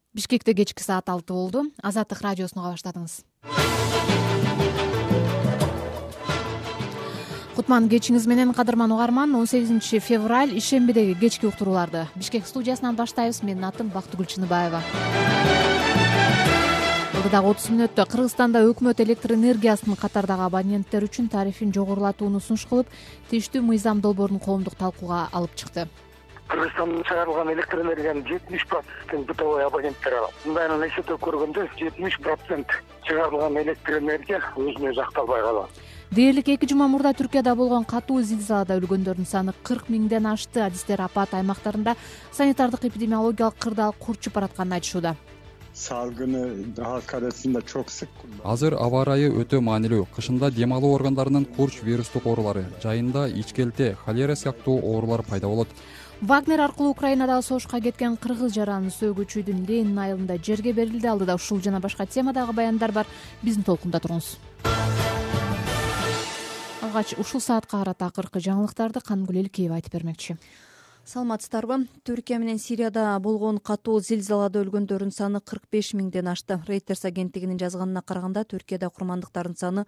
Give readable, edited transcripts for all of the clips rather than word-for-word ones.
Бишкекте кечки саат 6 болду. Азаттык радиосуна баштадыңыз. Кутман кечиңиз менен, кадырман угарман. 18 февраль ишембидеги кечки уктурууларды Бишкек студиясынан баштайбыз. Менин атым Бактыгүл Чыныбаева. Дагы 30 мүнөттө Кыргызстанда өкмөт электр энергиясынын катардагы абоненттер үчүн тарифин жогорулатууну сунуш кылып, тийиштүү мыйзам долбоорун коомдук талкууга алып чыкты. Кыргызстанда чыгарылган электр энергиянын 70% бытовой абоненттер алат. Мындайынан эсептеп көргөндө 70% чыгарылган электр энергия өзүнө өзү акталбай калат. Дээрлик 2 жума мурда Түркияда болгон катуу зилзалада өлгөндөрдүн саны 40 миңден ашты. Адистер апат аймактарында санитардык эпидемиологиялык кырдаал курчуп баратканын айтышууда. Salgını halk arasında çok sık kullanılıyor. Азыр аба ырайы өтө маанилүү. Кышында дем алуу органдарынын курч вирустук оорулары, жайында ичкелте, холера сыяктуу оорулар пайда болот. Вагнер аркылуу Украинадагы согушка кеткен кыргыз жаранын сөөгүчүдүн Ленин айылында жерге берилди. Алдыда ушул жана башка темадагы баяндар бар. Биздин толкунда туруңуз. Алгач ушул саатка карата акыркы жаңылыктарды Кангүл Элкеева айтып бермекчи. Саламатсыздарбы? Түркия менен Сирияда болгон катуу зилзалада өлгөндөрдүн саны 45 миңден ашты. Reuters агенттигинин жазганына караганда, Түркияда курмандыктардын саны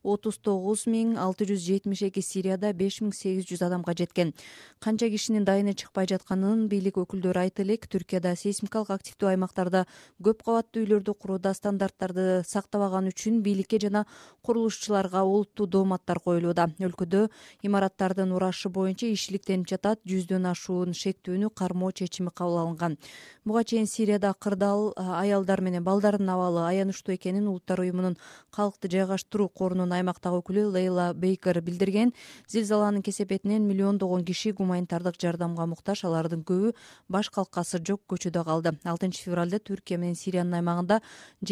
39.672, Сирияда 5800 адамга жеткен. Канча кишинин дайыны чыкпай жатканын бийлик өкүлдөрү айтып элек. Түркияда сейсмикалык активдүү аймактарда көп кабаттуу үйлөрдү курууда стандарттарды сактабаган үчүн бийликке жана курулушчуларга олуттуу дооматтар коюлууда. Өлкөдө имараттардын урашы боюнча ишиликтенип жатат. 100дөн ашуун шектүүнү кармоо чечими кабыл алынган. Буга чейин Сирияда кырдаал аялдар менен балдардын абалы аянычтуу экенин Улуттар уюмунун калкты жайгаштыруу корунун аймактагы өкүлү Лейла Бейкер билдирген. Зилзаланын кесепетинен миллиондогон киши гуманитардык жардамга муктаж, алардын көбү баш калкасы жок көчөдө калды. 6 февралда Түркия менен Сириянын аймагында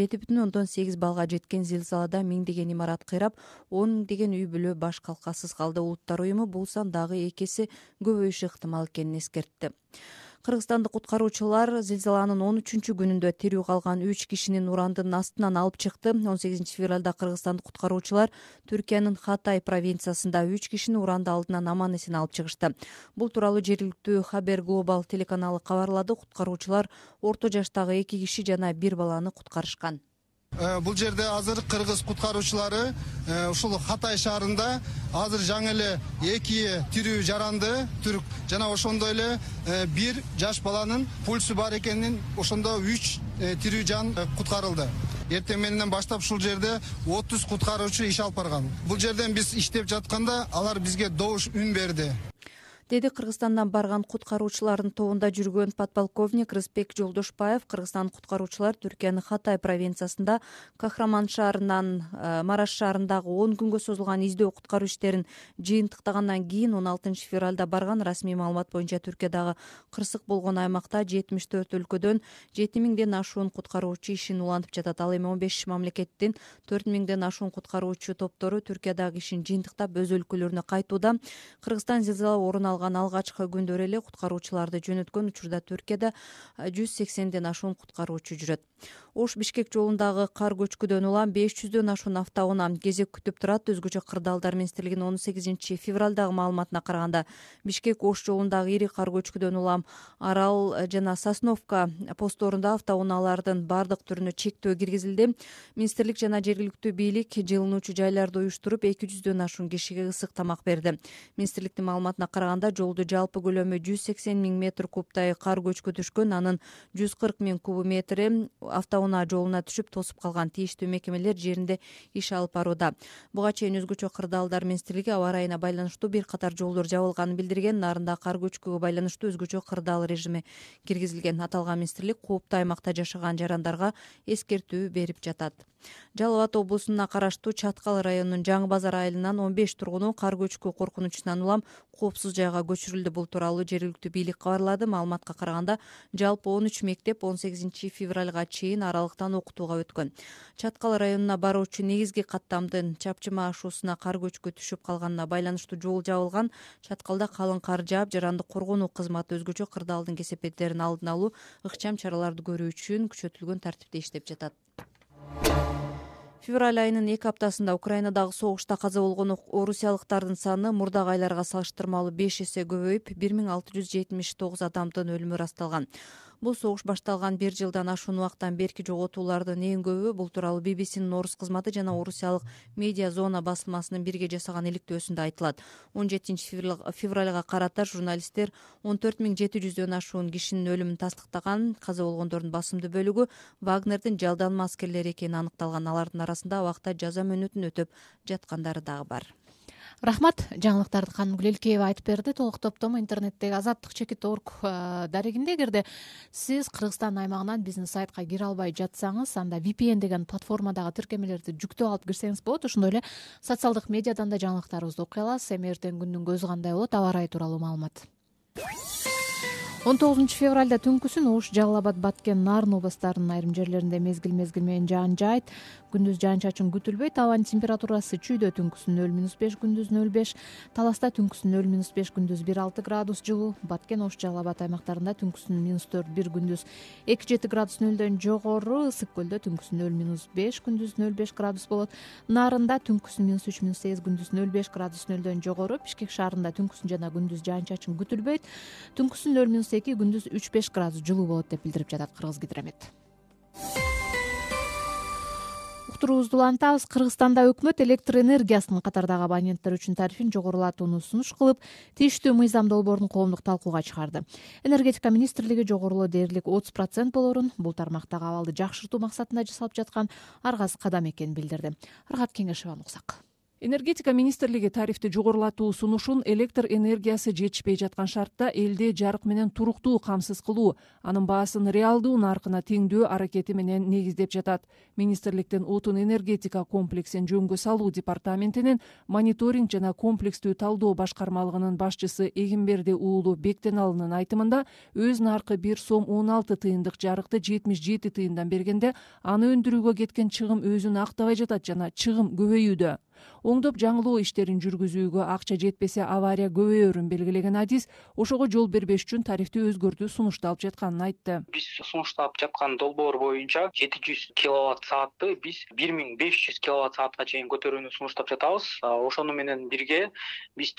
7,8 балга жеткен зилзалада миңдеген имарат кыйрап, 10 миңдеген үй бүлө баш калкасыз калды. Улуттар уюму бул сан дагы 2 эсе көбөйүшү ыктымал экенин эскертти. Кыргызстандык куткаруучулар зилзаланын 13-күнүндө тирүү калган 3 кишинин урандын астынан алып чыкты. 18 февралда кыргызстандык куткаруучулар Түркиянын Хатай провинциясында 3 кишини уранды алдынан аман-эсен алып чыгышты. Бул тууралуу жергиликтүү Хабер Глобал телеканалы кабарлады. Куткаруучулар орто жаштагы 2 киши жана 1 баланы куткарышкан. Бул жерде азыр кыргыз куткаруучулары ушул Хатай шаарында азыр жаңы эле 2 тирүү жаранды түрк жана ошондой эле 1 жаш баланын пульсу бар экенин, ошондо 3 тирүү жан куткарылды. Эртең мененен баштап ушул жерде 30 куткаруучу иш алып барган. Бул жерден биз иштеп жатканда алар бизге добуш үн берди, деди Кыргызстандан барган куткаруучулардын тобунда жүргөн подполковник Рыспек Жолдошбаев. Кыргызстан куткаруучулар Түркиянын Хатай провинциясында Кахраман шаарынан Мараш шаарындагы 10 күнгө созулган издөө куткаруу иштерин жыйынтыктагандан кийин 16 февралда барган. Расмий маалымат боюнча Түркиядагы кырсык болгон аймакта 74 өлкөдөн 7000ден ашуун куткаруучу ишин улантып жатат. Ал эми 15 мамлекеттин 4000ден ашуун куткаруучу топтору Түркиядагы ишин жыйынтыктап өз өлкөлөрүнө кайтууда. Кыргызстан зилзала орун алган алгачкы күндөр эле куткаруучуларды жөнөткөн. Учурда Түркияда 180ден ашуун куткаруучу жүрөт. Ош Бишкек жолундагы кар көчкүдөн улам 500дөн ашуун автоунаа кезек күтүп турат. Өзгөчө кырдаалдар министрлигинин 18 февралдагы маалыматына караганда, Бишкек Ош жолундагы ири кар көчкүдөн улам Арал жана Сосновка постторунда автоунаалардын бардык түрүнө чектөө киргизилди. Министрлик жана жергиликтүү бийлик жылынуучу жайларды уюштуруп 200дөн ашуун кишиге ысык тамак берди. Министрликтин маалыматына караганда, жолду жалпы көлөмү 180 миң метр кубтай кар көчкү түшкөн. Анын 140 миң куб метри автоунаа жолуна түшүп тосуп калган. Тийиштүү мекемелер жеринде иш алып барууда. Буга чейин өзгөчө кырдаалдар министрлиги аба ырайына байланыштуу бир катар жолдор жабылганын билдирген. Нарында кар көчкүгө байланыштуу өзгөчө кырдаал режими киргизилген. Аталган министрлик кооптуу аймакта жашаган жарандарга эскертүү берип жатат. Жалал Абад облусуна караштуу Чаткал районунун Жаңы Базар айылынан 15 тургуну кар көчкү коркунучунан улам коопсуз жайга көчүрүлдү. Бул тууралуу жергиликтүү бийлик кабарлады. Маалыматка караганда, жалпы 13 мектеп 18 февралга чейин аралыктан окутууга өткөн. Чаткал районуна баруучу негизги каттамдын Чапчыма ашуусуна кар көчкү түшүп калганына байланыштуу жол жабылган. Чаткалда калың кар жаап, жарандык коргонуу кызматы өзгөчө кырдаалдын кесепеттерин алдын алуу, ыкчам чараларды көрүү үчүн күчөтүлгөн тартипте иштеп жатат. Февраль айынын 2 аптасында Украинадагы согушта каза болгон орусиялыктардын саны мурдагы айларга салыштырмалуу 5 эсе көбөйүп, 1679 адамдын өлүмү ырасталган. Бул согуш башталган 1 жылдан ашуун убакыттан берки жоготуулардын эң көбү. Бул тууралуу BBC'нин орус кызматы жана орусиялык медиа зона басылмасынын бирге жасаган иликтөөсүндө айтылат. 17 февралга карата журналисттер 14.700дөн ашуун кишинин өлүмүн тастыктаган. Каза болгондордун басымдуу бөлүгү Вагнердин жалдан аскерлери экени аныкталган. Алардын арасында убакта жаза мөөнөтүн өтөп жаткандары дагы бар. Рахмат. Жаңылыктарды Канымгүл Элкеева айтып берди. Толук топтому интернеттеги azattik.org дарегинде. Эгерде сиз Кыргызстан аймагынан биздин сайтка кире албай жатсаңыз, анда VPN деген платформадагы тиркемелерди жүктөп алып кирсеңиз болот. Ошондой эле социалдык медиадан да жаңылыктарыбызды окуй аласыз. Эми эртең күндүн көзү кандай болот, аба ырайы тууралуу маалымат. 19 февралда түнкүсүн Ош, Жалал Абад, Баткен, Нарын областарынын айрым жерлеринде мезгил менен жаан жаайт. Күндүз жаан-чачын күтүлбөйт. Абанын температурасы чүйдө түнкүсүн 0-5, күндүз 0-5, Таласта түнкүсүн 0-5, күндүз 1-6 градус жылуу. Баткен, Ош, Жалал Абад аймактарында түнкүсүн -4, күндүз 2-7 градус нөлдөн жогору. Ысык көлдө түнкүсүн 0-5, күндүз 0-5 градус болот. Нарында түнкүсүн -3, -8, күндүз 0-5 градус нөлдөн жогору. Бишкек шаарында түнкүсүн жана күндүз жаан-чачын күтүлбөйт. Түнкүсүн 0-2, күндүз 3-5 градус жылуу болот деп билдирип жатат Кыргызгидромет. Уктуруубузду улантабыз. Кыргызстанда өкмөт электр энергиясынын катардагы абоненттер үчүн тарифин жогорулатууну сунуш кылып, тийиштүү мыйзам долбоорун коомдук талкууга чыгарды. Энергетика министрлиги жогорулоо дээрлик 30% болорун, бул тармактагы абалды жакшыртуу максатында жасалып жаткан аргасыз кадам экенин билдирди. Рахат Кеңешеваны уксак. Энергетика министрлиги тарифти жогорулатуу сунушун электр энергиясы жетишпей жаткан шартта элде жарык менен туруктуу камсыз кылуу, анын баасын реалдуу наркына теңдөө аракети менен негиздеп жатат. Министрликтин отун энергетика комплексин жөнгө салуу департаментинин мониторинг жана комплекстүү талдоо башкармалыгынын башчысы Эгимберди уулу Бектеналынын айтымында, өз наркы 1 сом 16 тыйындык жарыкты 77 тыйындан бергенде, аны өндүрүүгө кеткен чыгым өзүн актабай жатат жана чыгым көбөйүүдө. Оңдоп жаңылоо иштерин жүргүзүүгө акча жетпесе авария көбөйөрүн белгилеген адис ошого жол бербеш үчүн тарифти өзгөртүү сунушталып жатканын айтты. Биз сунушталып жаткан долбоор боюнча 700 киловатт саатты биз 1500 киловатт саатка чейин көтөрүүнү сунуштап жатабыз. Ошону менен бирге биз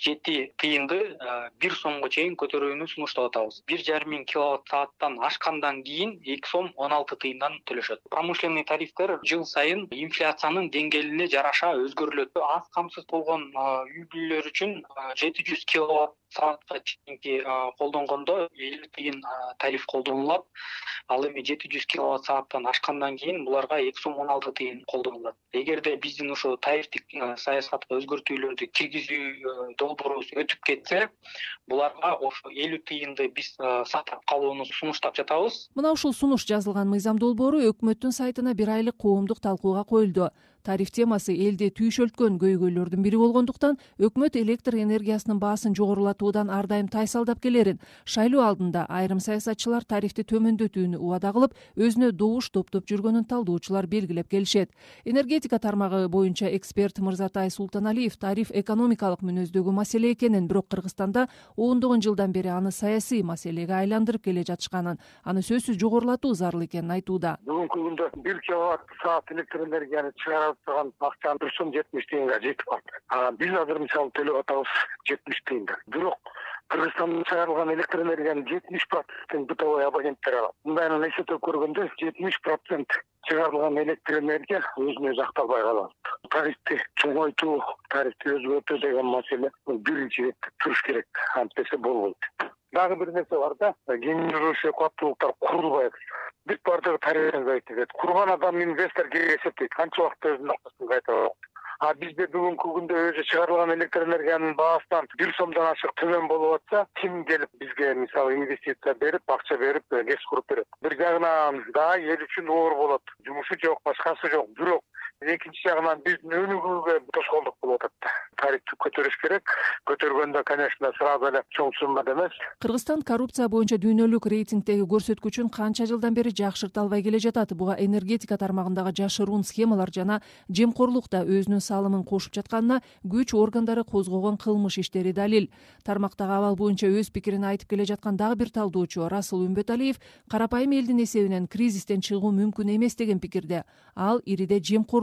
77 тыйынды 1 сомго чейин көтөрүүнү сунуштап атабыз. 1,5 киловатт сааттан ашкандан кийин 2 сом 16 тыйындан төлөшөт. Промышленный тарифтер жыл сайын инфляциянын деңгээлине жараша өзгөрүлөт. Аз камсыз болгон үй бүлөлөр үчүн 700 киловатт саатка чейинки колдонгондо 50 тыйын тариф колдонулат. Ал эми 700 киловатт сааттан ашкандан кийин буларга 2 сом 16 тыйын колдонулат. Эгерде биздин ошо тарифтик саясатка өзгөртүүлөрдү киргизүү долбоорубуз өтүп кетсе, буларга ошо 50 тыйынды биз сактап калууну сунуштап жатабыз. Мына ушул сунуш жазылган мыйзам долбоору өкмөттүн сайтына 1 айлык коомдук талкууга коюлду. Тариф темасы элде түйшөлткөн көйгөйлөрдүн бири болгондуктан өкмөт электр энергиясынын баасын жогорулатуудан ар дайым тайсалдап келерин, шайлоо алдында айрым саясатчылар тарифти төмөндөтүүнү убада кылып, өзүнө добуш топтоп жүргөнүн талдоочулар белгилеп келишет. Энергетика тармагы боюнча эксперт Мырзатай Султаналиев тариф экономикалык мүнөздөгү маселе экенин, бирок Кыргызстанда ондогон жылдан бери аны саясий маселеге айландырып келе жатышканын, аны сөзсүз жогорулатуу зарыл экенин айтууда. Бүгүнкү күндө 1 киловатт саат электр энергияны чыгарып турган акча 1 сом 70 тыйынга жетип калды. Биз азыр мисалы төлөп атабыз 70 тыйында. Бирок Кыргызстанда чыгарылган электр энергиянын 70% бытовой абоненттер алат. Мындайынан эсептеп көргөндө 70% чыгарылган электр энергия өзүнө өзү акталбай калат. Тарифти чоңойтуу, тарифти өзгөртүү деген маселе биринчи иретте туруш керек. Антесе болбойт. Дагы бир нерсе бар да, генерирующий кубаттуулуктар курулбайт. Бүт бардыгы тарифтен кайтып. Курган адам инвестор керек эсептейт. Канча убакытта өзүнүн акчасын кайтарат. Бизде бүгүнкү күндө өзү чыгарылган электр энергиянын баасынан 1 сомдон ашык төмөн болуп атса, ким келип бизге мисалы инвестиция берип, акча берип, кес куруп берет. Бир жагынан да эл үчүн оор болот. Жумушу жок, башкасы жок. Бирок экинчи жагынан биздин өнүгүүгө тоскоолдук болуп атат. Тарифти көтөрүш керек. Көтөргөндө, конечно, сразу эле чоң суммада эмес. Кыргызстан коррупция боюнча дүйнөлүк рейтингдеги көрсөткүчүн канча жылдан бери жакшырта албай келе жатат. Буга энергетика тармагындагы жашыруун схемалар жана жемкорлук да өзүнүн салымын кошуп жатканына күч органдары козгогон кылмыш иштери далил. Тармактагы абал боюнча өз пикирин айтып келе жаткан дагы бир талдоочу Расул Үмбөталиев карапайым элдин эсебинен кризистен чыгуу мүмкүн эмес деген пикирде. Ал ириде жемкорлук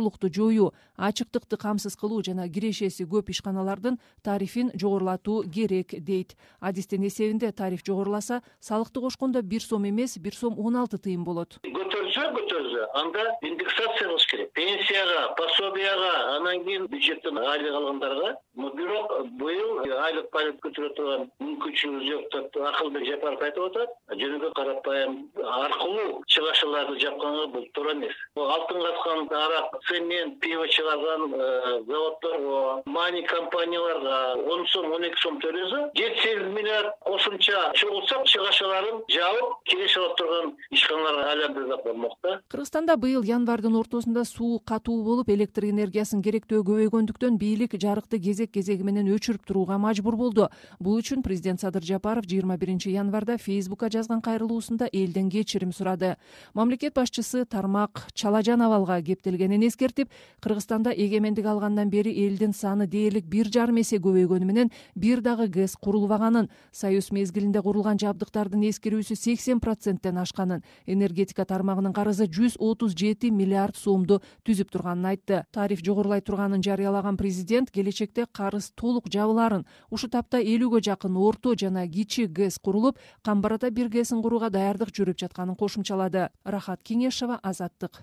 зорлукту жоюу, ачыктыкты камсыз кылуу жана кирешеси көп ишканалардын тарифин жогорулатуу керек дейт. Адистин эсебинде тариф жогоруласа, салыкты кошкондо 1 сом эмес, 1 сом 16 тыйын болот. Көтөрсө, анда индексация кылыш керек. Пенсияга, пособияга, анан кийин бюджеттен айлык алгандарга. Бирок быйыл айлык байлык көтөрө турган мүмкүнчүлүгү жок деп Акылбек Жапаров айтып атат. Жөнөкөй карапайым аркылуу чыгашыларды жапканга бул туура эмес. Алтын каткан арак, цемент, пиво чыгарган заводдорго, мани компанияларга 10 сом, 12 сом төлөсө, 7-8 миллиард кошумча чогулсак, чыгашаларын жабып, келеш алып турган ишканаларга айландырып болмок да. Кыргызстанда быйыл январдын ортосунда суу катуу болуп, электр энергиясынын керектөө көбөйгөндүктөн бийлик жарыкты кезеги менен өчүрүп турууга мажбур болду. Бул үчүн президент Садыр Жапаров 21 январда Фейсбукка жазган кайрылуусунда элден кечирим сурады. Мамлекет башчысы тармак чалажан абалга кептелгенин эскертип, Кыргызстанда эгемендик алгандан бери элдин саны дээрлик 1,5 эсе көбөйгөнү менен бир дагы ГЭС курулбаганын, союз мезгилинде курулган жабдыктардын эскирүүсү 80%тен ашканын, энергетика тармагынын карызы 137 миллиард сомду түзүп турганын айтты. Тариф жогорулай турганын жарыялаган президент келечекте карыз толук жабыларын, ушу тапта 50гө жакын орто жана кичи ГЭС курулуп, Камбарата 1 ГЭСин курууга даярдык жүрүп жатканын кошумчалады. Рахат Кеңешова, Азаттык.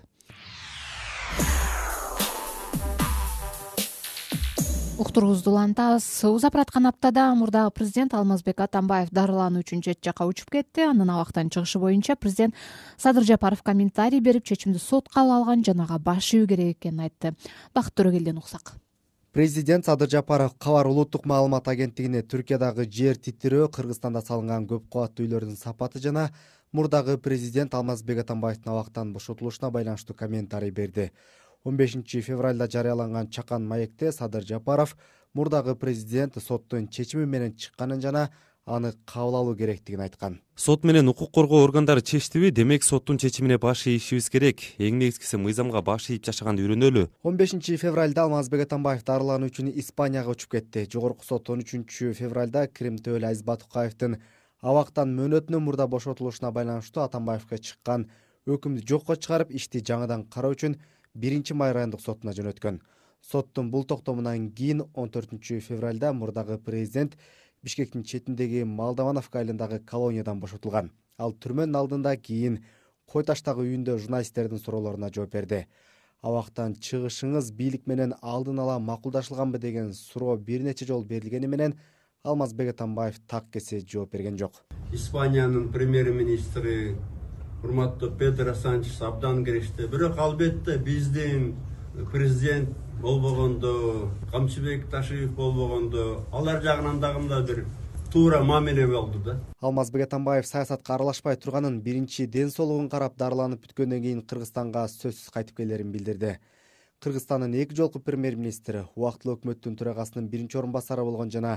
Уктуруңузду улантабыз. Узапыраткан аптада мурдагы президент Алмазбек Атамбаев дарылануу үчүн чет жакка учуп кетти. Анын абактан чыгышы боюнча президент Садыр Жапаров комментарий берип, чечимди сотко алган жанага баш ийүү керек экенин айтты. Бакыт Төрөгелден уксак. Президент Садыр Жапаров Кабар улуттук маалымат агенттигине Түркиядагы жер титирөө, Кыргызстанда салынган көп кабаттуу үйлөрдүн сапаты жана мурдагы президент Алмазбек Атамбаевдин абактан бошотулушуна байланыштуу комментарий берди. 15 февралда жарыяланган чакан маекте Садыр Жапаров мурдагы президент соттун чечими менен чыкканын жана аны кабыл алуу керектигин айткан. Сот менен укук коргоо органдары чечтиби? Демек соттун чечимине баш ийишибиз керек. Эң негизгиси мыйзамга баш ийип жашаганды үйрөнөлү. 15 февралда Алмазбек Атамбаев дарылануу үчүн Испанияга учуп кетти. Жогорку сот 13 февралда Крим Төөл Азиз Батукаевдин абактан мөөнөтүнөн мурда бошотулушуна байланыштуу Атамбаевге чыккан өкүмдү жокко чыгарып, ишти жаңыдан кароо үчүн 1 май райондук сотуна жөнөткөн. Соттун бул токтомунан кийин 14 февралда мурдагы президент Бишкектин четиндеги Молдовановка айылындагы колониядан бошотулган. Ал түрмөнүн алдында кийин Кой таштагы үйүндө журналисттердин суроолоруна жооп берди. Абактан чыгышыңыз бийлик менен алдын ала макулдашылганбы деген суроо бир нече жолу берилгени менен Алмазбек Атамбаев так кесе жооп берген жок. Испаниянын премьер-министри урматтуу Педро Санчес абдан кирешти. Бирок албетте биздин президент болбогондо, Камчыбек Ташиев болбогондо, алар жагынан дагы бир туура мамиле болду да. Алмазбек Атамбаев саясатка аралашпай турганын, биринчи ден соолугун карап дарыланып бүткөндөн кийин Кыргызстанга сөзсүз кайтып келерин билдирди. Кыргызстандын 2 жолку премьер-министри, убактылуу өкмөттүн төрагасынын 1 орун басары болгон жана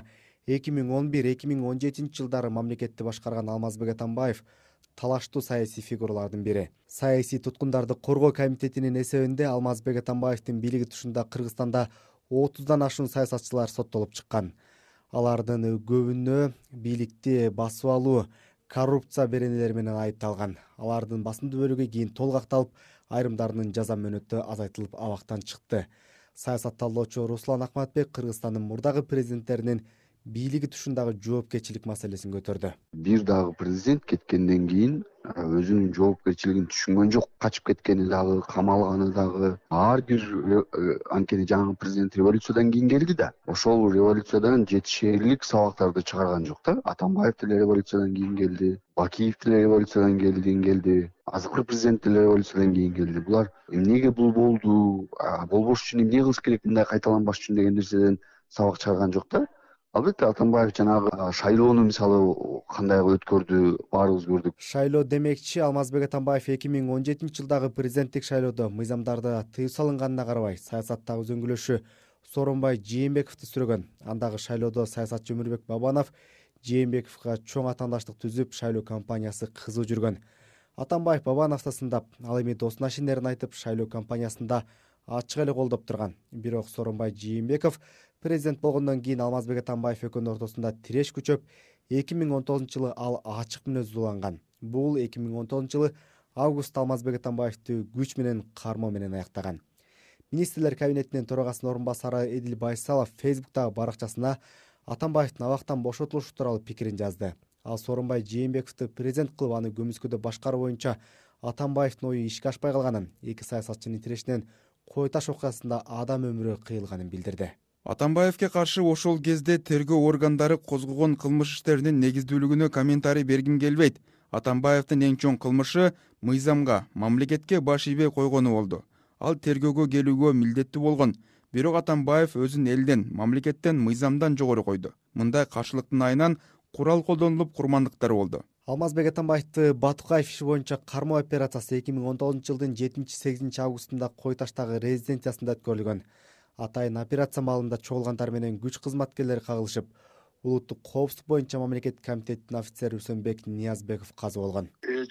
2011-2017 жылдары мамлекетти башкарган Алмазбек Атамбаев талаштуу саясий фигуралардын бири. Саясий туткундарды коргоо комитетинин эсебинде Алмазбек Атамбаевдин бийлиги тушунда Кыргызстанда 30дан ашуун саясатчылар соттолуп чыккан. Алардын көбүнө бийликти басып алуу, коррупция беренелери менен айыпталган. Алардын басымдуу бөлүгү кийин толук акталып, айрымдарынын жаза мөөнөтү азайтылып абактан чыкты. Саясатталоочу Руслан Акматбек Кыргызстандын мурдагы президенттеринин бийлиги тушундагы жоопкерчилик маселесин көтөрдү. Бир дагы президент кеткенден кийин өзүнүн жоопкерчилигин түшүнгөн жок, качып кеткени дагы, камалганы дагы. Ар бир анткени жаңы президент революциядан кийин келди да. Ошол революциядан жетишерлик сабактарды чыгарган жок да. Атамбаев деле революциядан кийин келди, Бакиев деле революциядан келди, азыркы президент деле революциядан кийин келди. Булар эмнеге бул болду, болбош үчүн эмне кылыш керек, мындай кайталанбаш үчүн деген нерседен сабак чыгарган жок да. Албетте Атамбаев жанагы шайлоону мисалы кандай өткөрдү, баарыбыз көрдүк. Шайлоо демекчи, Алмазбек Атамбаев 2017 жылдагы президенттик шайлоодо мыйзамдарды тыюу салынганына карабай, саясаттагы үзөңгүлөшү Сооронбай Жээнбековду сүрөгөн. Андагы шайлоодо саясатчы Өмүрбек Бабанов Жээнбековго чоң атаандаштык түзүп, шайлоо кампаниясы кызуу жүргөн. Атамбаев Бабановду сындап, ал эми досуна ишенерин айтып, шайлоо кампаниясында ачык эле колдоп турган. Бирок Сооронбай Жээнбеков президент болгондон кийин Алмазбек Атамбаев экөөнүн ортосунда тиреш күчөп, 2019 жылы ал ачык мүнөздүү уланган. Бул 2019 жылы августта Алмазбек Атамбаевди күч менен кармоо менен аяктаган. Министрлер кабинетинин төрагасынын орун басары Эдил Байсалов Фейсбуктагы баракчасына Атамбаевдин абактан бошотулушу тууралуу пикирин жазды. Ал Сооронбай Жээнбековду президент кылып аны көмүскөдө башкаруу боюнча Атамбаевдин ою ишке ашпай калганын, эки саясатчынын тирешинен Кой таш окуясында адам өмүрү кыйылганын билдирди. Атамбаевке каршы ошол кезде тергөө органдары козгогон кылмыш иштеринин негиздүүлүгүнө комментарий бергим келбейт. Атамбаевдин эң чоң кылмышы мыйзамга, мамлекетке баш ийбей койгону болду. Ал тергөөгө келүүгө милдеттүү болгон. Бирок Атамбаев өзүн элден, мамлекеттен, мыйзамдан жогору койду. Мындай каршылыктын айынан курал колдонулуп курмандыктар болду. Алмазбек Атамбаевди Батукаев иши боюнча кармоо операциясы 2019 жылдын 7-8 августунда Кой таштагы резиденциясында өткөрүлгөн. Атайын операция маалында чогулгандар менен күч кызматкерлери кагылышып, улуттук коопсуздук боюнча мамлекеттик комитеттин офицери Үсөнбек Ниязбеков каза болгон.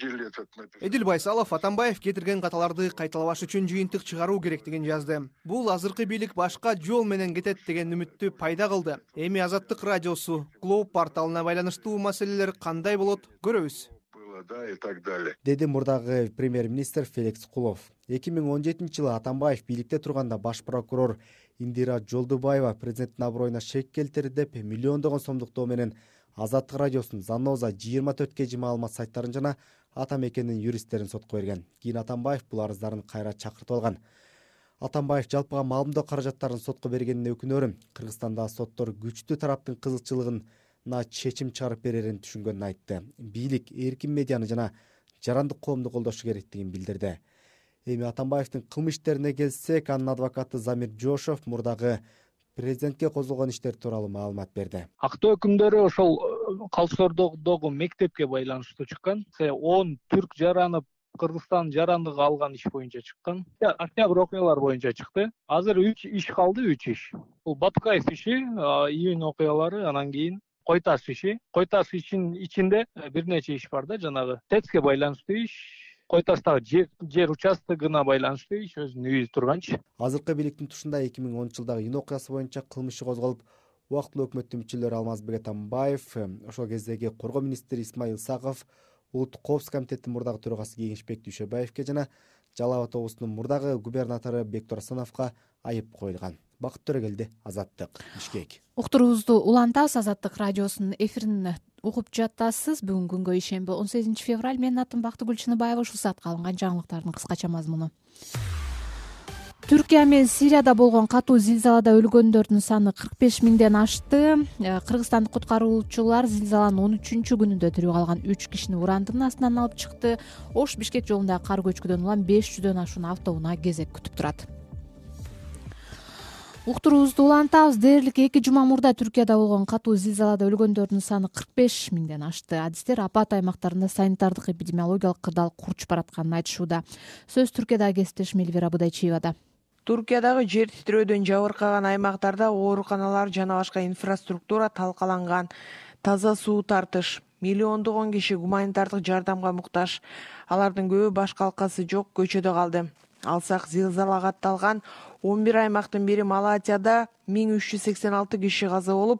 Эдил Байсалов Атамбаев кетирген каталарды кайталабаш үчүн жыйынтык чыгаруу керектигин жазды. Бул азыркы бийлик башка жол менен кетет деген үмүттү пайда кылды. Эми Азаттык радиосу, Глоб порталына байланыштуу маселелер кандай болот көрөбүз. И так далее. Деди мурдагы премьер-министр Феликс Кулов. 2017 жылы Атамбаев бийликте турганда баш прокурор Индира Жолдубаева президенттин аброюна шек келтирди деп миллиондогон сомдуктоо менен Азаттык радиосунун Заноза 24 кж маалымат сайттарын жана ата мекенинин юристтерин сотко берген. Кийин Атамбаев бул арыздарын кайра чакыртып алган. Атамбаев жалпыга маалымдоо каражаттарын сотко бергенине өкүнөрүм. Кыргызстанда соттор күчтүү тараптын кызыкчылыгына чечим чыгарып берерин түшүнгөнүн айтты. Бийлик эркин медианы жана жарандык коомду колдошу керектигин билдирди. Эми Атамбаевдин кылмыш иштерине келсек, анын адвокаты Замир Жошов мурдагы президентке козголгон иштер тууралуу маалымат берди. Актоо өкүмдөрү ошол Калсордогу мектепке байланыштуу чыккан. 10 түрк жаранып Кыргызстан жарандыгы алган иш боюнча чыккан. Октябрь окуялар боюнча чыкты. Азыр 3 иш калды, 3 иш. Бул Батукаев иши, июнь окуялары, анан кийин Кой таш иши. Кой таш ишинин ичинде бир нече иш бар да, жанагы ТЭЦке байланыштуу иш. Кой таштагы жер участогуна байланыштуу иш өзүнүн үйү турганчы. Азыркы бийликтин тушунда 2010 жылдагы июнь окуясы боюнча кылмыш козголуп, убактылуу өкмөттүн мүчөлөрү Алмазбек Атамбаев, ошол кездеги коргоо министри Исмаил Саков, улуттук коопсуздук комитеттин мурдагы төрагасы Кеңешбек Дүйшөбаевке жана Жалал Абад облусунун мурдагы губернатору Бектур Асановго айып коюлган. Бакыт Төрөгелди, Азаттык, Бишкек. Уктуруубузду улантабыз. Азаттык радиосунун эфирин угуп жатасыз. Бүгүн күнгө ишемби 18 февраль. Менин атым Бактыгүл Чыныбаева. Ушул саатка алынган жаңылыктардын кыскача мазмуну. Түркия менен Сирияда болгон катуу зилзалада өлгөндөрдүн саны 45 миңден ашты. Кыргызстандык куткаруучулар зилзаланын 13-күнүндө тирүү калган 3 кишини урандын астынан алып чыкты. Ош Бишкек жолундагы кар көчкүдөн улам 500дөн ашуун автоунаа кезек күтүп турат. Уктуруубузду улантабыз. Дээрлик 2 жума мурда Түркияда болгон катуу зилзалада өлгөндөрдүн саны 45 миңден ашты. Адистер апат аймактарында санитардык эпидемиологиялык кырдаал курчуп баратканын айтышууда. Сөз Түркиядагы кесиптешим Элвира Будайчиевада. Түркиядагы жер титирөөдөн жабыркаган аймактарда ооруканалар жана башка инфраструктура талкаланган. Таза суу тартыш, миллиондогон киши гуманитардык жардамга муктаж. Алардын көбү баш калкасы жок көчөдө калды. Алсак зилзалага атталган 11 аймактын бири Малатияда 1386 киши каза болуп,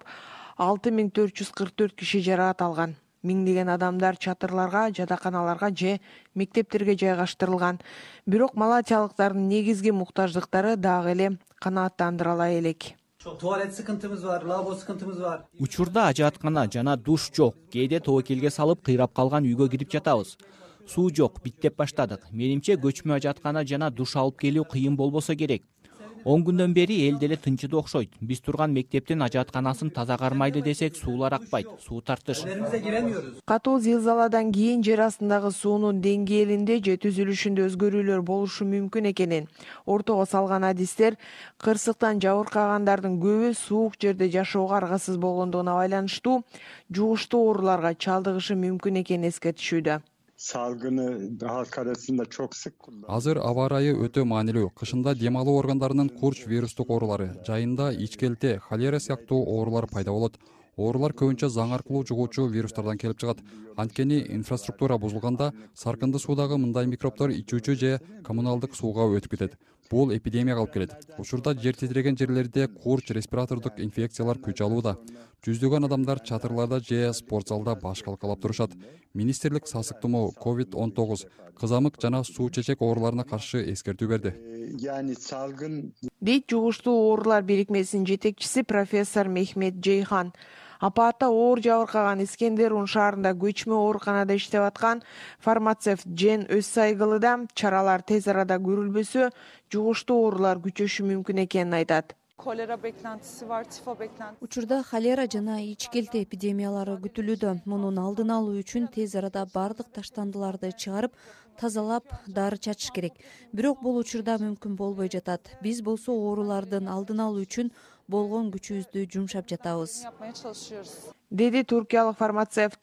6444 киши жаракат алган. Миңдеген адамдар чатырларга, жатаканаларга же мектептерге жайгаштырылган. Бирок малатиялыктардын негизги муктаждыктары дагы эле канааттандырыла элек. Tuvalet sıkıntımız var, lavabo sıkıntımız var. Учурда ажаткана жана душ жок. Кээде тобокелге салып кыйрап калган үйгө кирип жатабыз. Суу жок, биттеп баштадык. Менимче көчмө ажаткана жана душ алып келүү кыйын болбосо керек. 10 күндөн бери эл деле тынчыды окшойт. Биз турган мектептин ажатканасын таза кармайлы десек, суулар акпайт, суу тартыш. Катуу зилзаладан кийин жер астындагы суунун деңгээлинде же түзүлүшүндө өзгөрүүлөр болушу мүмкүн экенин ортого салган адистер кырсыктан жабыркагандардын көбү суук жерде жашоого аргасыз болгондугуна байланыштуу жугуштуу ооруларга чалдыгышы мүмкүн экенин эскертишүүдө. Salgını daha karasında çok sık kullanılıyor. Азыр аба ырайы өтө маанилүү. Кышында дем алуу органдарынын курч вирустук оорулары, жайында ичкелте, холера сыяктуу оорулар пайда болот. Оорулар көбүнчө заң аркылуу жугуучу вирустардан келип чыгат. Анткени инфраструктура бузулганда саркынды суудагы мындай микробдор ичүүчү же коммуналдык сууга өтүп кетет. Бул эпидемияга алып келет. Учурда жер титиреген жерлерде курч респиратордук инфекциялар күч алууда. Жүздөгөн адамдар чатырларда же спорт залда баш калкалап турушат. Министрлик сасык тумоо, COVID-19, кызамык жана суу чечек ооруларына каршы эскертүү берди. дейт жугуштуу оорулар бирикмесинин жетекчиси профессор Мехмет Жейхан. Апаатта оор жабыркаган Искендерун шаарында көчмө ооруканада иштеп аткан фармацевт Жен Өзсайгылыда чаралар тез арада көрүлбөсө жугуштуу оорулар күчөшү мүмкүн экенин айтат. Kolera beklentisi var, tifo beklentisi. Учурда холера жана ичкелте эпидемиялары күтүлүүдө. Мунун алдын алуу үчүн тез арада бардык таштандыларды чыгарып, тазалап, дары чачыш керек. Бирок бул учурда мүмкүн болбой жатат. Биз болсо оорулардын алдын алуу үчүн болгон күчүбүздү жумшап жатабыз. Деди туркиялык фармацевт.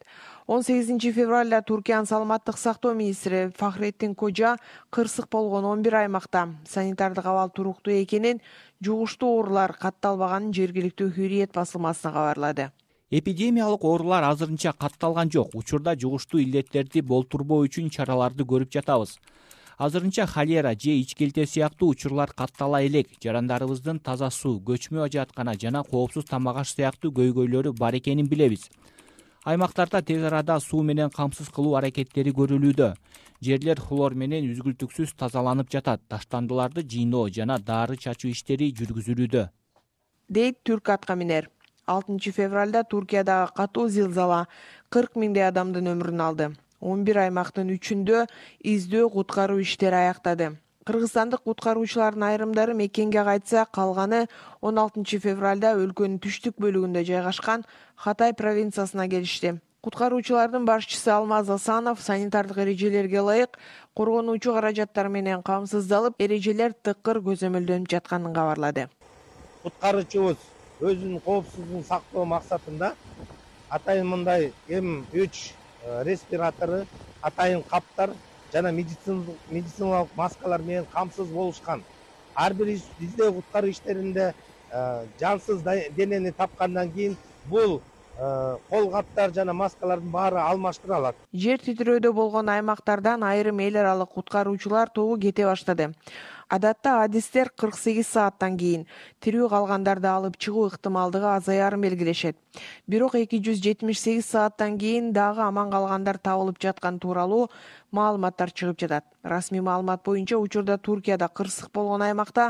18 февралда Туркиянын саламаттык сактоо министри Фахреттин Кожа кырсык болгон 11 аймакта санитардык абал туруктуу экенин, жугуштуу оорулар катталбаганын жергиликтүү Hürriyet басылмасына кабарлады. Эпидемиялык оорулар азырынча катталган жок. Учурда жугуштуу илдеттерди болтурбоо үчүн чараларды көрүп жатабыз. Азырынча холера же ичкелте сыяктуу учурлар каттала элек. Жарандарыбыздын таза суу, көчмө ажыаткана жана коопсуз тамак аш сыяктуу көйгөйлөрү бар экенин билебиз. Аймактарда тез арада суу менен камсыз кылуу аракеттери көрүлүүдө. Жерлер хлор менен үзгүлтүксүз тазаланып жатат. Таштандыларды жыйноо жана дары чачуу иштери жүргүзүлүүдө, дейт түрк атка минер. 6 февралда Туркиядагы катуу зилзала 40 миңдей адамдын өмүрүн алды. 11 аймактын 3-үндө издөө куткаруу иштери аяктады. Кыргызстандык куткаруучулардын айрымдары мекенге кайтса, калганы 16 февралда өлкөнүн түштүк бөлүгүндө жайгашкан Хатай провинциясына келишти. Куткаруучулардын башчысы Алмаз Асанов санитардык эрежелерге ылайык коргонуучу каражаттар менен камсыздалып, эрежелер тыкыр көзөмөлдөнүп жатканын кабарлады. Куткаруучубуз өзүнүн коопсуздугун сактоо максатында атайын мындай М3 респиратору, атайын каптар жана медициналык маскалар менен камсыз болушкан. Ар бир издөө куткаруу иштеринде жансыз денени тапкандан кийин бул кол каптар жана маскалардын баары алмаштырылат. Жер титирөөдө болгон аймактардан айрым эл аралык куткаруучулар тобу кете баштады. Адатта адистер 48 сааттан кийин тирүү калгандарды алып чыгуу ыктымалдыгы азаярын белгилешет. Бирок 278 сааттан кийин дагы аман калгандар табылып жаткан тууралуу маалыматтар чыгып жатат. Расмий маалымат боюнча учурда Туркияда кырсык болгон аймакта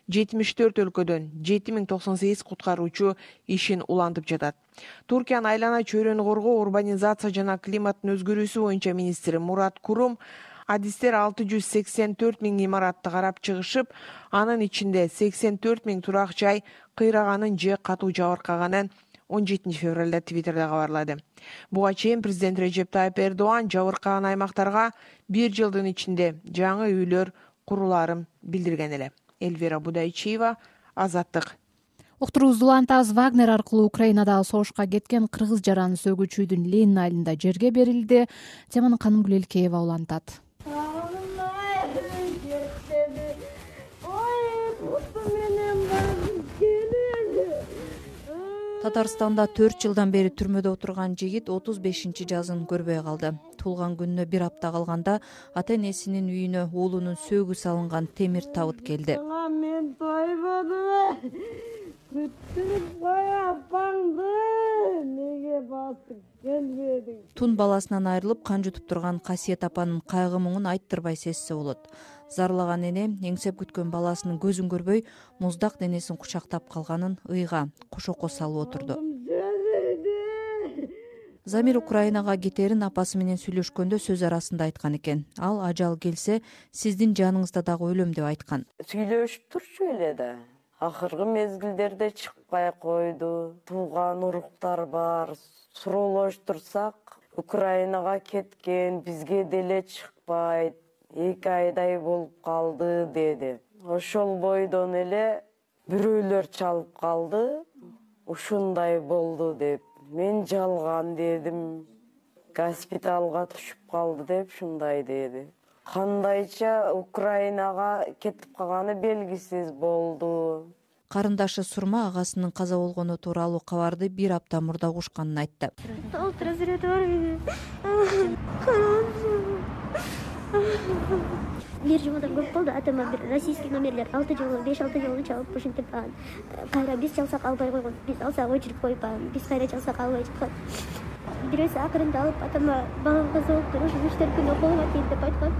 74 өлкөдөн 7098 куткаруучу ишин улантып жатат. Туркиянын айлана чөйрөнү коргоо, урбанизация жана климаттын өзгөрүүсү боюнча министри Мурат Курум адистер 684 миң имаратты карап чыгышып, анын ичинде 84 миң турак жай кыйраганын же катуу жабыркаганын 17 февралда Твиттерде кабарлады. Буга чейин президент Режеп Тайып Эрдоğan жабыркаган аймактарга 1 жылдын ичинде жаңы үйлөр куруларын билдирген эле. Эльвира Будайчиева, Азаттык. Уктуруубузду улантабыз. Вагнер аркылуу Украинадагы согушка кеткен кыргыз жараны сөгүүчүдүн Ленин айылында жерге берилди. Теманы Канымгүл Элкеева улантат. Татарстанда 4 жылдан бери түрмөдө отурган жигит 35 жазын көрбөй калды. Туулган күнүнө 1 апта калганда ата-энесинин үйүнө уулунун сөөгү салынган темир табыт келди. Мен тойбодум. Күттүрүп кой апаңды. Неге басып келбедиң? Тун баласынан айрылып кан жутуп турган Касиет апанын кайгы муңун айттырбай сезсе болот. Зарлаган эне эңсеп күткөн баласынын көзүн көрбөй, муздак денесин кучактап калганын ыйга кошоко салып отурду. Замир Украинага кетерин апасы менен сүйлөшкөндө сөз арасында айткан экен. Ал ажал келсе, сиздин жаныңызда дагы өлөм деп айткан. Сүйлөшүп турчу эле да. Акыркы мезгилдерде чыкпай койду. Тууган уруктар бар. Суроолоштурсак, Украинага кеткен, бизге деле чыкпайт. 2 айдай болуп калды деди. Ошол бойдон эле бирөөлөр чалып калды. Ушундай болду деп. Мен жалган дедим. Госпиталга түшүп калды деп шундай деди. Кандайча Украинага кетип калганы белгисиз болду. Карындашы Сурма агасынын каза болгону тууралуу кабарды 1 апта мурда угушканын айтты. бир жумадан көп болду. Атама бир российский номерлер 6 жолу 5-6 жолу чалып ушинтип кайра биз чалсак албай койгон. Биз алсак өчүрүп коюп биз кайра чалсак албай жаткан. Бирөөсү акырында алып атама баламга соолуктур ушу 3-4 күн окууга кийин деп айткан.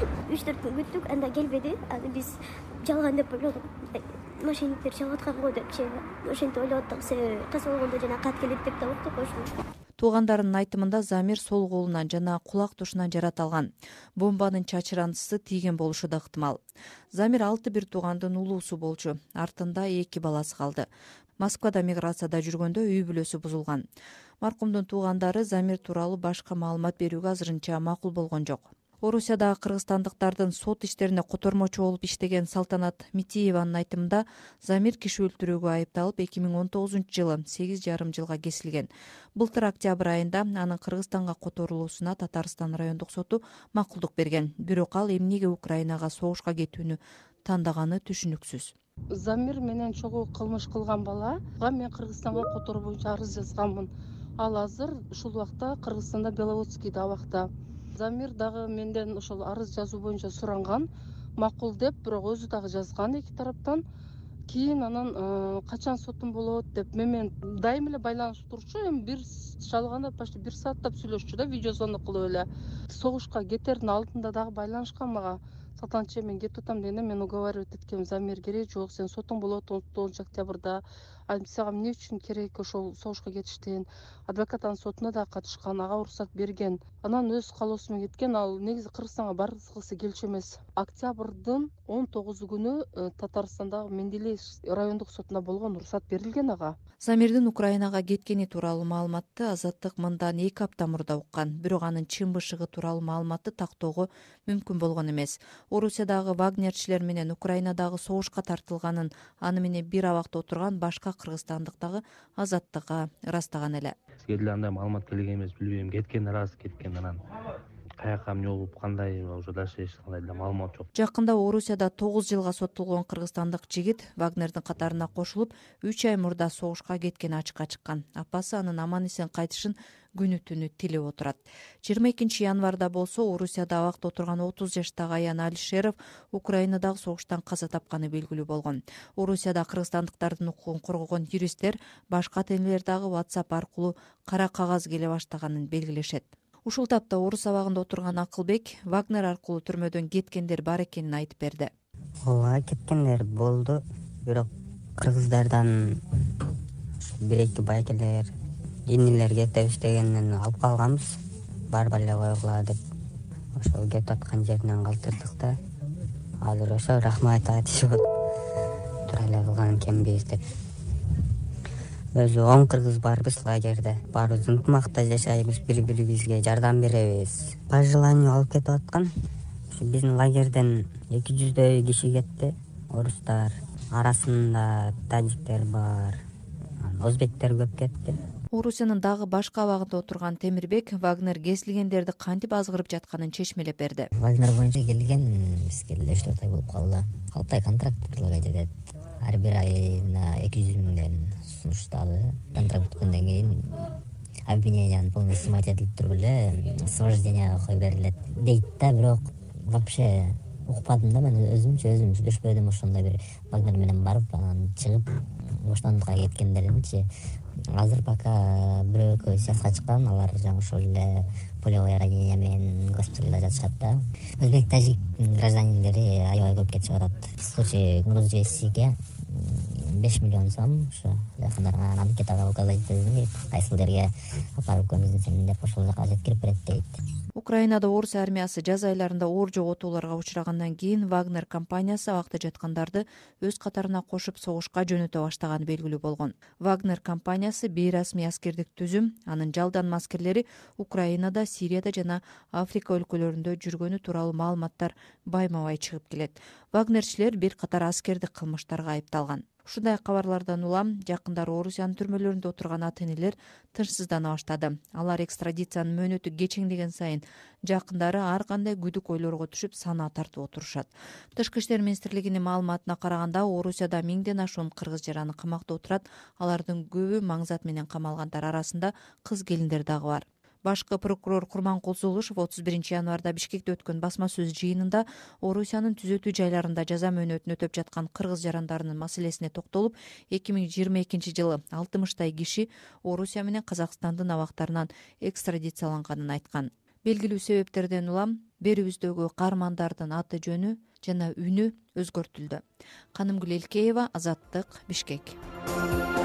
3-4 күн күттүк, анда келбеди. Аны биз жалган деп ойлодук. Мошенниктер чалып аткан го депчи. Ошентип ойлоп аттык. Себеби кайсы болгондо жана кат келет деп да уктук ошону. Туугандарынын айтымында Замир сол колунан жана кулак тушунан жаратылган. Бомбанын чачырандысы тийген болушу да ыктымал. Замир 6 бир туугандын улуусу болчу. Артында 2 баласы калды. Москвада миграцияда жүргөндө үй бүлөсү бузулган. Маркумдун туугандары Замир тууралуу башка маалымат берүүгө азырынча макул болгон жок. Орусиядагы кыргызстандыктардын сот иштерине котормочу болуп иштеген Салтанат Митиеванын айтымында Замир киши өлтүрүүгө айыпталып 2019-жылы 8,5 жылга кесилген. Былтыр октябрь айында анын Кыргызстанга которулуусуна Татарстан райондук соту макулдук берген. Бирок ал эмнеге Украинага согушка кетүүнү тандаганы түшүнүксүз. Замир менен чогуу кылмыш кылган балага мен Кыргызстанга котор боюнча арыз жазганмын. Ал азыр ушул убакта Кыргызстанда Беловодскийде абакта. Замир дагы менден ошол арыз жазуу боюнча суранган, макул деп, бирок өзү дагы жазган эки тараптан. Кийин анан качан сотум болот деп менен дайым эле байланышып турчу. Эми бир шалганда почти 1 сааттап сүйлөшчү да, видео звонок кылып эле. Согушка кетердин алдында дагы байланышкан мага. Салтанат, мен кетип атам дегенде мен уговаривать эткем, Замир керек жок, сен сотуң болот 9 октябрда. Сага эмне үчүн керек ошол согушка кетиштен? Адвокат анын сотуна да катышкан, ага уруксат берген. Анан өз каалоосу менен кеткен. Ал негизи Кыргызстанга баргысы келчү эмес. Октябрдын 19 күнү Татарстандагы Менделеев райондук сотуна болгон уруксат берилген ага. Замирдин Украинага кеткени тууралуу маалыматты Азаттык мындан 2 апта мурда уккан, бирок анын чын бышыгы тууралуу маалыматты тактоого мүмкүн болгон эмес. Орусиядагы вагнерчилер менен Украинадагы согушка тартылганын аны менен бир абакта отурган башка кыргызстандык дагы Азаттыкка ырастаган эле. Бизге деле андай маалымат келген эмес, билбейм, кеткен рас, кеткен анан каяка эмне болуп кандай уже дальше эч кандай деле маалымат жок. Жакында Орусияда 9 жылга соттолгон кыргызстандык жигит Вагнердин катарына кошулуп 3 ай мурда согушка кеткени ачыкка чыккан. Апасы анын аман-эсен кайтышын күнү түнү тилеп отурат. 22 январда болсо Орусияда абакта отурган 30 жаштагы Аян Алишеров Украинадагы согуштан каза тапканы белгилүү болгон. Орусияда кыргызстандыктардын укугун коргогон юристтер башка ата-энелер дагы WhatsApp аркылуу кара кагаз келе баштаганын белгилешет. Ушул тапта Орус абагында отурган Акылбек Вагнер аркылуу түрмөдөн кеткендер бар экенин айтып берди. Ооба, кеткендер болду, бирок кыргыздардан 1-2 байкелер, инилер кетип иштегенин алып калганбыз. Барбай эле койгула деп. Ошол кетип аткан жеринен калтырдык да. Азыр ошо рахмат айтышып тура эле кылган экенбиз деп. Өзү 10 кыргыз барбыз лагерде. Баарыбыз ынтымакта жашайбыз, бири-бирибизге жардам беребиз. По желанию алып кетип аткан. Биздин лагерден 200дөй киши кетти. Орустар, арасында тажиктер бар, өзбектер көп кетти. Орусиянын дагы башка абагында отурган Темирбек Вагнер кесилгендерди кантип азгырып жатканын чечмелеп берди. Вагнер боюнча келген бизге 4 ай болуп калды. 6 ай контракт предлагать этет. Ар бир айына 200 миңден сунуштады. Контракт бүткөндөн кийин обвиненияны полностью снимать этилип туруп эле освобожденияга коюп берилет дейт да, бирок вообще укпадым да, мен өзүмчө сүйлөшпөдүм. Ошондой бир Вагнер менен барып анан чыгып боштондукка кеткендеринчи азыр пока бирөө сыясатка чыккан, алар жаңы ошол эле полевое ранение менен госпиталда жатышат да. Өзбек, тажик гражданиндери аябай көп кетип атат. В случае Грузияга 5 миллион сом ошо жакындарга анкетага указать этип, кайсыл апарып көмүздүн сенин деп ошол жака жеткирип берет дейт. Украинада Орус армиясы жаз айларында оор жоготууларга учрагандан кийин Вагнер компаниясы абакта жаткандарды өз катарына кошуп согушка жөнөтө баштаганы белгилүү болгон. Вагнер компаниясы бейрасмий аскердик түзүм, анын жалданма аскерлери Украинада, Сирияда жана Африка өлкөлөрүндө жүргөнү тууралуу маалыматтар байма-бай чыгып келет. Вагнерчилер бир катар аскердик кылмыштарга айыпталган. Ушундай кабарлардан улам жакындары Орусиянын түрмөлөрүндө отурган ата-энелер тынчсыздана баштады. Алар экстрадициянын мөөнөтү кечеңдеген сайын жакындары ар кандай күдүк ойлорго түшүп санаа тартып отурушат. Тышкы иштер министрлигинин маалыматына караганда Орусияда 1000ден ашуун кыргыз жараны камакта отурат. Алардын көбү маңзат менен камалгандар арасында кыз келиндер дагы бар. башкы прокурор Курманкул Зулушев 31 январда Бишкекте өткөн басма сөз жыйынында Орусиянын түзөтүү жайларында жаза мөөнөтүн өтөп жаткан кыргыз жарандарынын маселесине токтолуп, 2022 жылы 60 киши Орусия менен Казакстандын абактарынан экстрадицияланганын айткан. Белгилүү себептерден улам берүүбүздөгү каармандардын аты жөнү жана үнү өзгөртүлдү. Канымгүл Элкеева, Азаттык, Бишкек.